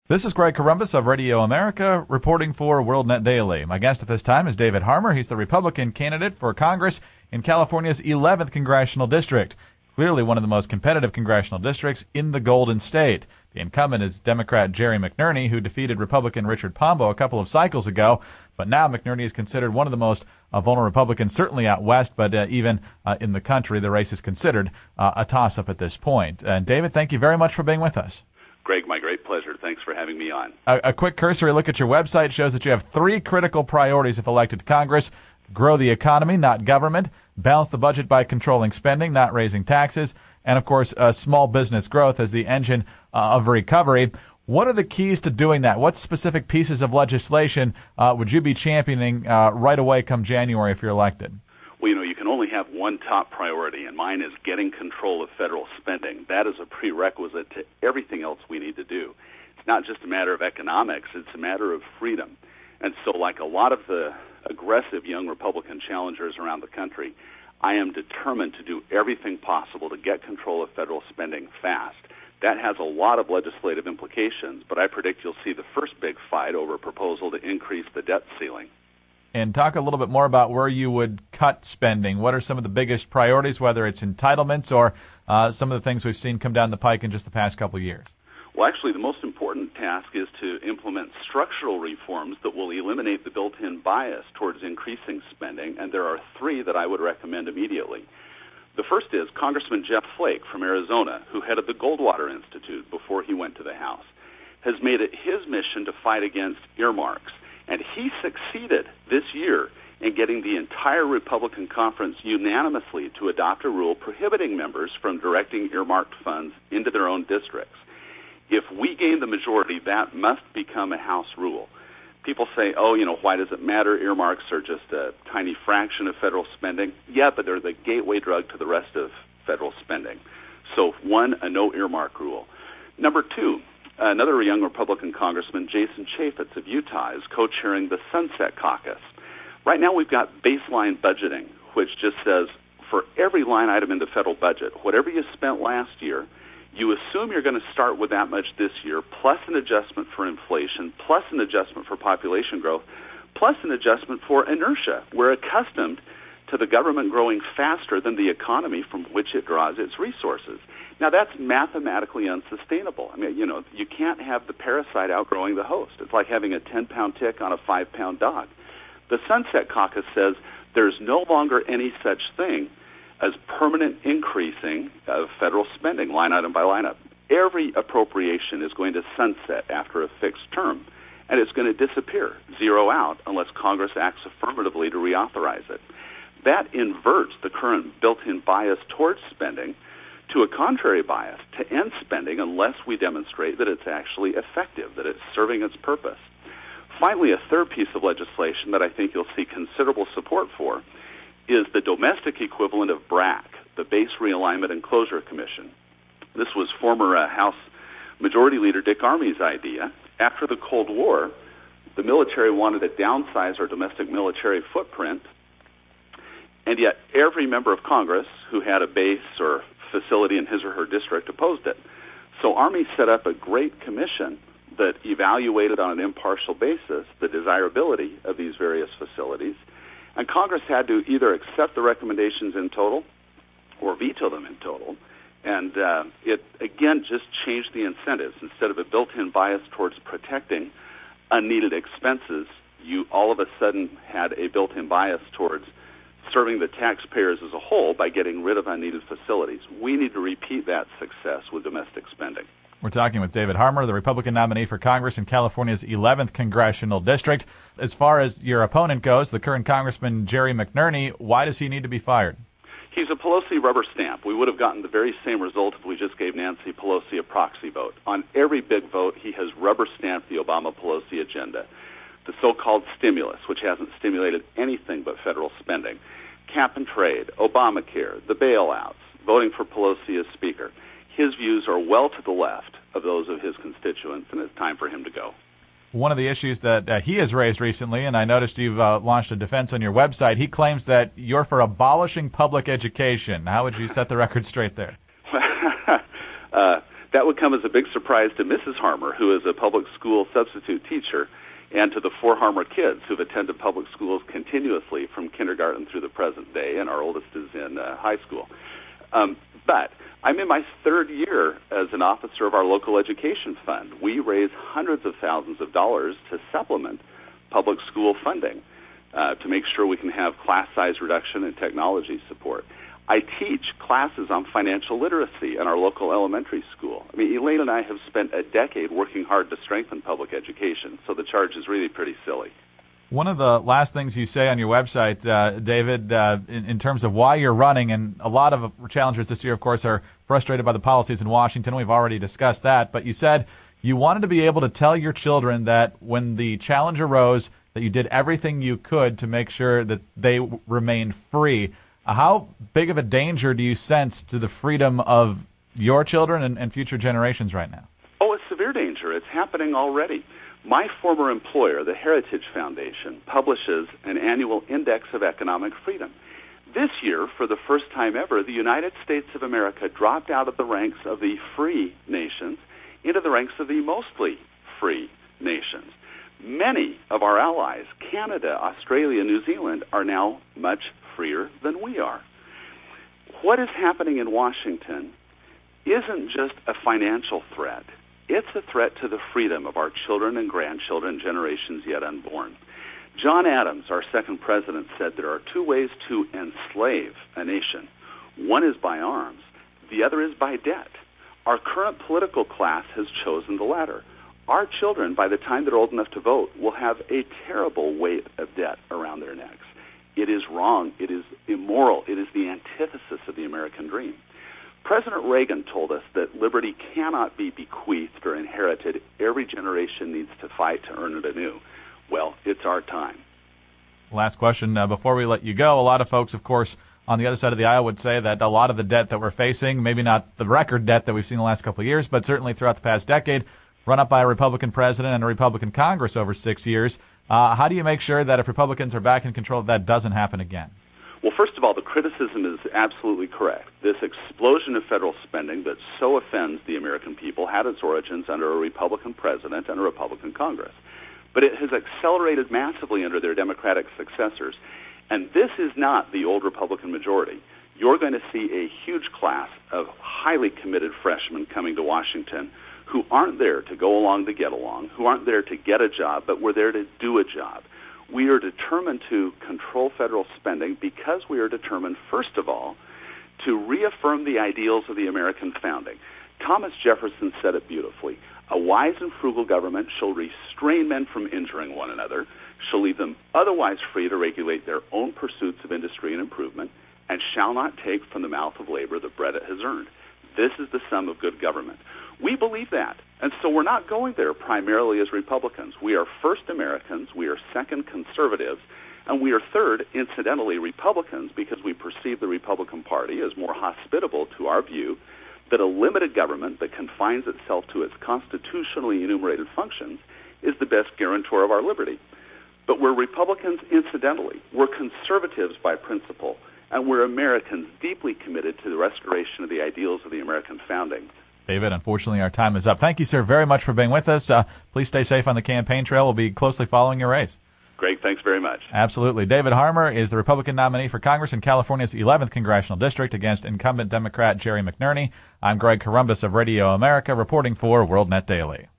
This is Greg Corombos of Radio America reporting for WorldNet Daily. My guest at this time is David Harmer. He's the Republican candidate for Congress in California's 11th Congressional District, clearly one of the most competitive congressional districts in the Golden State. The incumbent is Democrat Jerry McNerney, who defeated Republican Richard Pombo a couple of cycles ago. But now McNerney is considered one of the most vulnerable Republicans, certainly out west, but even in the country. The race is considered a toss-up at this point. And David, thank you very much for being with us. Greg, my great pleasure. Thanks for having me on. A quick cursory look at your website shows that you have three critical priorities if elected to Congress: grow the economy, not government; balance the budget by controlling spending, not raising taxes; and, of course, small business growth as the engine of recovery. What are the keys to doing that? What specific pieces of legislation would you be championing right away come January if you're elected? Well, you can only have one top priority, and mine is getting control of federal spending. That is a prerequisite to everything else we need to do. It's not just a matter of economics, it's a matter of freedom. And so, like a lot of the aggressive young Republican challengers around the country, I am determined to do everything possible to get control of federal spending fast. That has a lot of legislative implications, but I predict you'll see the first big fight over a proposal to increase the debt ceiling. And talk a little bit more about where you would cut spending. What are some of the biggest priorities, whether it's entitlements or some of the things we've seen come down the pike in just the past couple of years? Well, actually, the most important task is to implement structural reforms that will eliminate the built-in bias towards increasing spending, and there are three that I would recommend immediately. The first is Congressman Jeff Flake from Arizona, who headed the Goldwater Institute before he went to the House, has made it his mission to fight against earmarks. And he succeeded this year in getting the entire Republican conference unanimously to adopt a rule prohibiting members from directing earmarked funds into their own districts. If we gain the majority, that must become a House rule. People say, why does it matter? Earmarks are just a tiny fraction of federal spending. Yeah, but they're the gateway drug to the rest of federal spending. So, one, a no earmark rule. Number two, another young Republican Congressman, Jason Chaffetz of Utah, is co-chairing the Sunset Caucus. Right now we've got baseline budgeting, which just says for every line item in the federal budget, whatever you spent last year, you assume you're going to start with that much this year, plus an adjustment for inflation, plus an adjustment for population growth, plus an adjustment for inertia. We're accustomed to the government growing faster than the economy from which it draws its resources. Now, that's mathematically unsustainable. I mean, you can't have the parasite outgrowing the host. It's like having a 10-pound tick on a 5-pound dog. The Sunset Caucus says there's no longer any such thing as permanent increasing of federal spending, line item by line item. Every appropriation is going to sunset after a fixed term, and it's going to disappear, zero out, unless Congress acts affirmatively to reauthorize it. That inverts the current built-in bias towards spending to a contrary bias, to end spending unless we demonstrate that it's actually effective, that it's serving its purpose. Finally, a third piece of legislation that I think you'll see considerable support for is the domestic equivalent of BRAC, the Base Realignment and Closure Commission. This was former House Majority Leader Dick Armey's idea. After the Cold War, the military wanted to downsize our domestic military footprint, and yet every member of Congress who had a base or facility in his or her district opposed it. So Armey set up a great commission that evaluated on an impartial basis the desirability of these various facilities, and Congress had to either accept the recommendations in total or veto them in total. And it, again, just changed the incentives. Instead of a built-in bias towards protecting unneeded expenses, you all of a sudden had a built-in bias towards serving the taxpayers as a whole by getting rid of unneeded facilities. We need to repeat that success with domestic spending. We're talking with David Harmer, the Republican nominee for Congress in California's 11th Congressional District. As far as your opponent goes, the current Congressman Jerry McNerney, why does he need to be fired? He's a Pelosi rubber stamp. We would have gotten the very same result if we just gave Nancy Pelosi a proxy vote. On every big vote, he has rubber stamped the Obama-Pelosi agenda. The so-called stimulus, which hasn't stimulated anything but federal spending, cap and trade, Obamacare, the bailouts, voting for Pelosi as Speaker. His views are well to the left of those of his constituents, and it's time for him to go. One of the issues that he has raised recently, and I noticed you've launched a defense on your website, he claims that you're for abolishing public education. How would you set the record straight there? That would come as a big surprise to Mrs. Harmer, who is a public school substitute teacher, and to the 4 Harmer kids who've attended public schools continuously from kindergarten through the present day, and our oldest is in high school. But I'm in my 3rd year as an officer of our local education fund. We raise hundreds of thousands of dollars to supplement public school funding to make sure we can have class size reduction and technology support. I teach classes on financial literacy in our local elementary school. I mean, Elaine and I have spent a decade working hard to strengthen public education, so the charge is really pretty silly. One of the last things you say on your website, David, in terms of why you're running, and a lot of challengers this year, of course, are frustrated by the policies in Washington. We've already discussed that, but you said you wanted to be able to tell your children that when the challenge arose, that you did everything you could to make sure that they remained free. How big of a danger do you sense to the freedom of your children and future generations right now? Oh, it's severe danger. It's happening already. My former employer, the Heritage Foundation, publishes an annual index of economic freedom. This year, for the first time ever, the United States of America dropped out of the ranks of the free nations into the ranks of the mostly free nations. Many of our allies, Canada, Australia, New Zealand, are now much freer than we are. What is happening in Washington isn't just a financial threat. It's a threat to the freedom of our children and grandchildren, generations yet unborn. John Adams, our second president, said there are 2 ways to enslave a nation. One is by arms. The other is by debt. Our current political class has chosen the latter. Our children, by the time they're old enough to vote, will have a terrible weight of debt around their necks. It is wrong. It is immoral. It is the antithesis of the American dream. President Reagan told us that liberty cannot be bequeathed or inherited. Every generation needs to fight to earn it anew. Well, it's our time. Last question before we let you go. A lot of folks, of course, on the other side of the aisle would say that a lot of the debt that we're facing, maybe not the record debt that we've seen the last couple of years, but certainly throughout the past decade, run up by a Republican president and a Republican Congress over 6 years. How do you make sure that if Republicans are back in control, that doesn't happen again? Well, first of all, the criticism is absolutely correct. This explosion of federal spending that so offends the American people had its origins under a Republican president and a Republican Congress. But it has accelerated massively under their Democratic successors. And this is not the old Republican majority. You're going to see a huge class of highly committed freshmen coming to Washington who aren't there to go along to get along, who aren't there to get a job, but we're there to do a job. We are determined to control federal spending because we are determined, first of all, to reaffirm the ideals of the American founding. Thomas Jefferson said it beautifully. A wise and frugal government shall restrain men from injuring one another, shall leave them otherwise free to regulate their own pursuits of industry and improvement, and shall not take from the mouth of labor the bread it has earned. This is the sum of good government. We believe that, and so we're not going there primarily as Republicans. We are first Americans, we are second conservatives, and we are third, incidentally, Republicans, because we perceive the Republican Party as more hospitable to our view that a limited government that confines itself to its constitutionally enumerated functions is the best guarantor of our liberty. But we're Republicans incidentally. We're conservatives by principle, and we're Americans deeply committed to the restoration of the ideals of the American founding. David, unfortunately, our time is up. Thank you, sir, very much for being with us. Please stay safe on the campaign trail. We'll be closely following your race. Great. Thanks very much. Absolutely. David Harmer is the Republican nominee for Congress in California's 11th Congressional District against incumbent Democrat Jerry McNerney. I'm Greg Corombos of Radio America, reporting for WorldNet Daily.